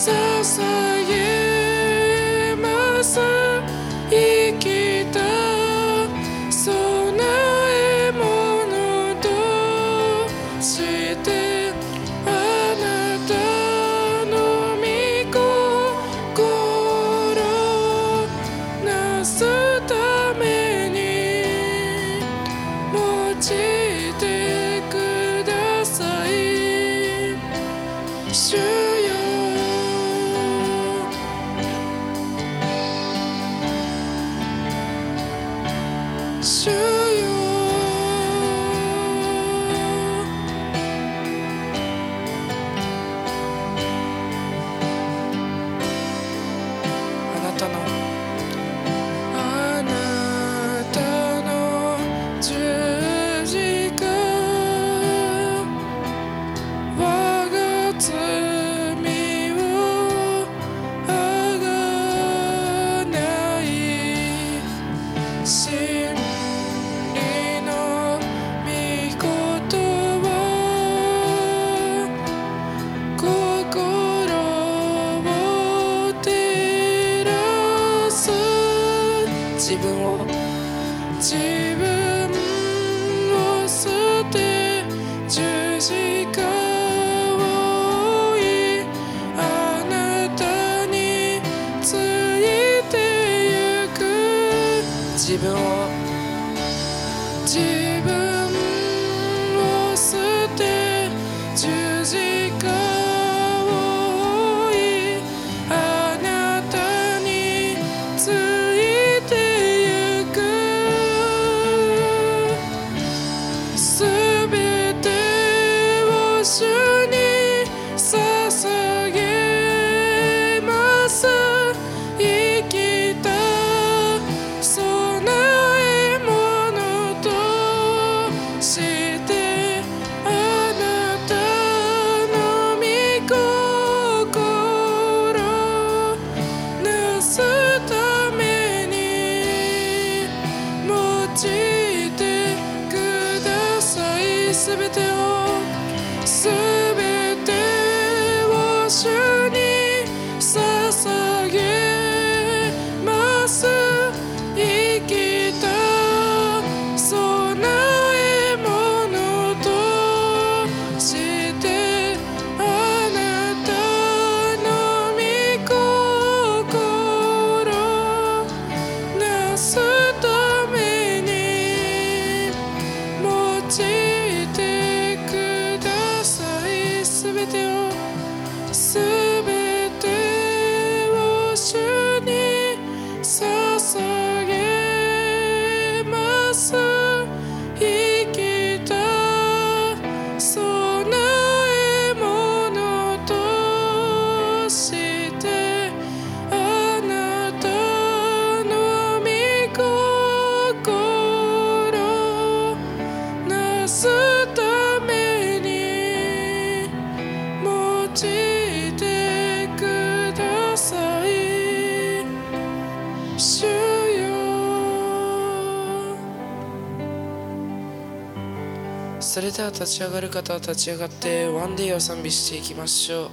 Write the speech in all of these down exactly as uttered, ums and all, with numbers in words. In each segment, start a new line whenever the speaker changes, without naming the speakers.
それでは立ち上がる方は立ち上がってワンデイを賛美していきましょう。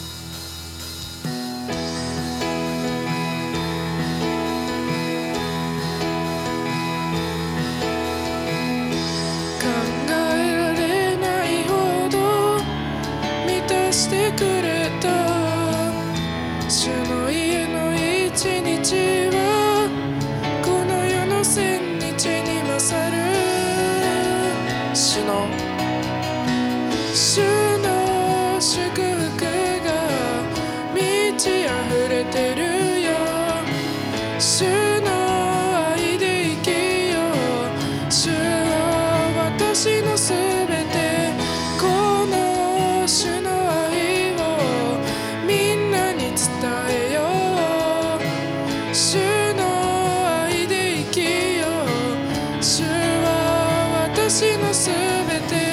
考えられないほど満たしてくれた主の家の一日はこの世の千日に勝る。
主の
主の祝福が満ち溢れてるよ。主の愛で生きよう。主は私のすべて。この主の愛をみんなに伝えよう。主の愛で生きよう。主は私のすべて。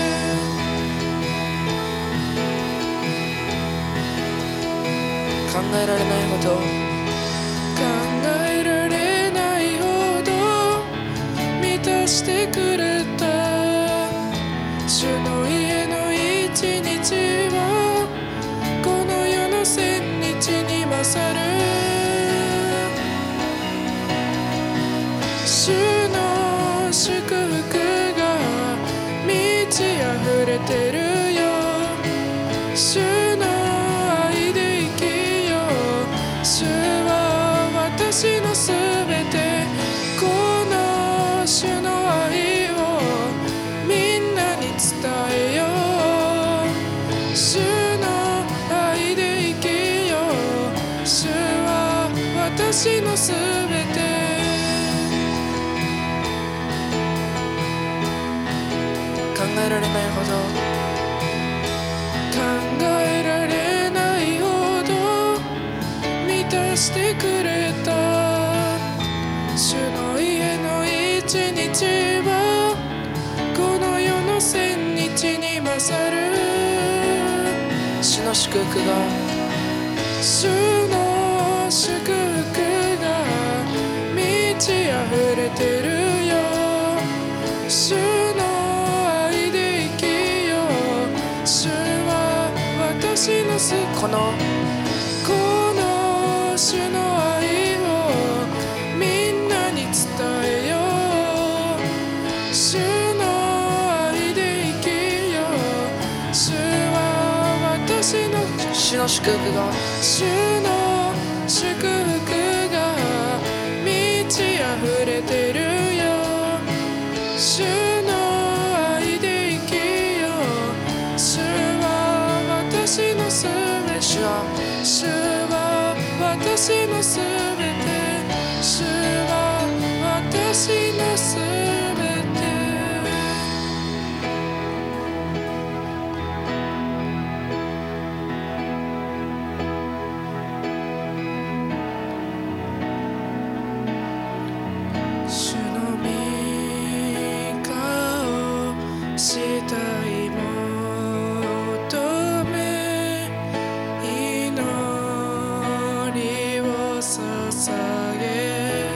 考えられないほど
考えられないほど満たしてくれた主の家の一日はこの世の千主の祝福が満ち溢れてるよ。主の愛で生きよう。主は私のすべて。この主の愛をみんなに伝えよう。主の愛で生きよう。主は私のすべて。
考えられないほど
考えられないほど満たしてくれた。主の家の一日はこの世の千日に勝る。
主の祝福が
主の祝福が満ち溢れてるよ。主の愛で生きよう。主は私のす
この
この主の愛をみんなに伝えよう。主の愛で生きよう。主は私の
主の祝福が
主の祝福が満ち溢れてるよ。主の愛で生きよう。主は私のすべて。
主は
主は私のすべて。主は私のすべて。主の御顔したい求め祈りを捧げ。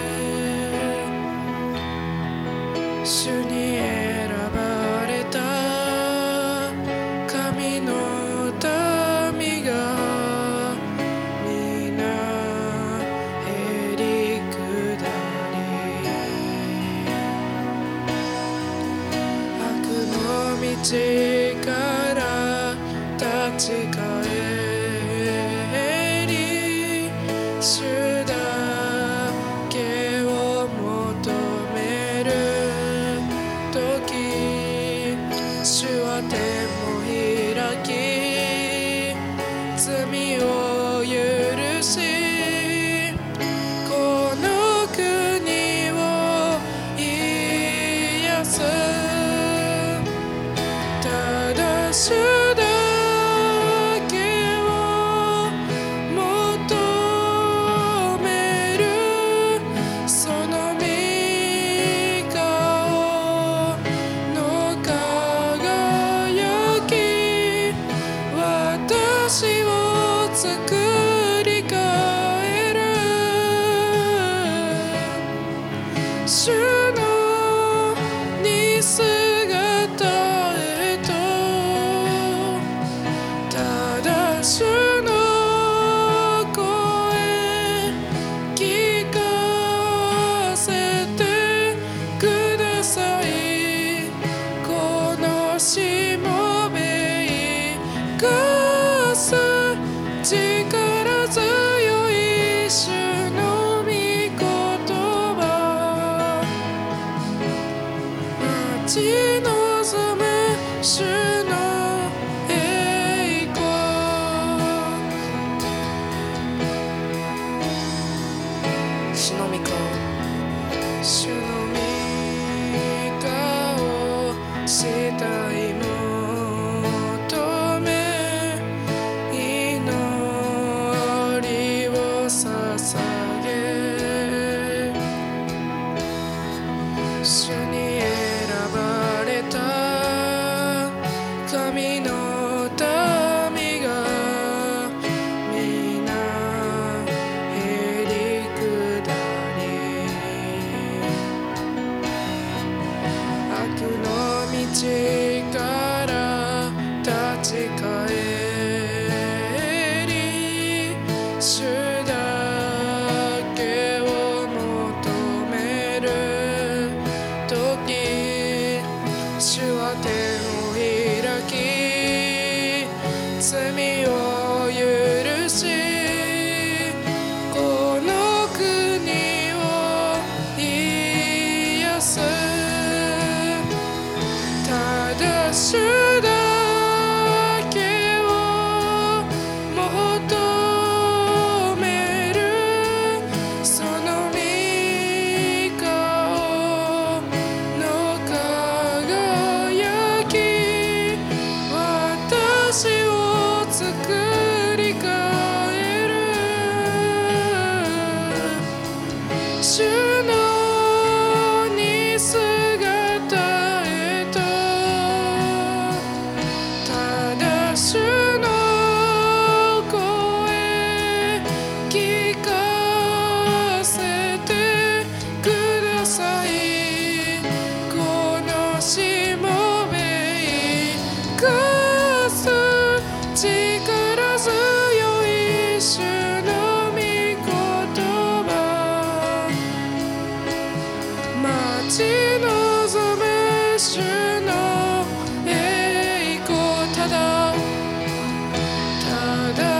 主に選ばれた神の民が皆へり下り、悪の道から立ち返り、主だけを求める時、主は天を開き罪を許し、この国を癒す。ただ主だけを求める。その御顔の輝き、私を作り変える。主の似姿へと、ただ主の声聞かせてください。このしもべいがさ力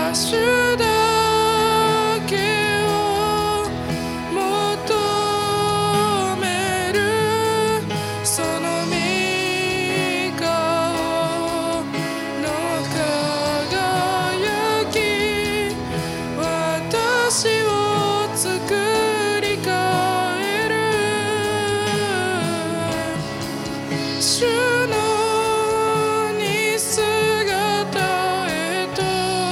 だ主だけを求めるその御顔の輝き私を作り変える主の似姿へと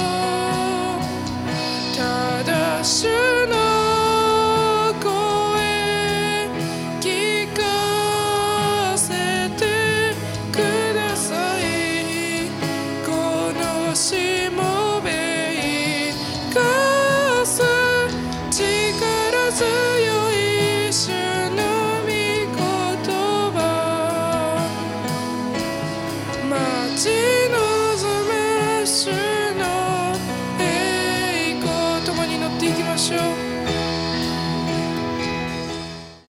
ただ主の声聞かせてくださいこのしもべいかす力強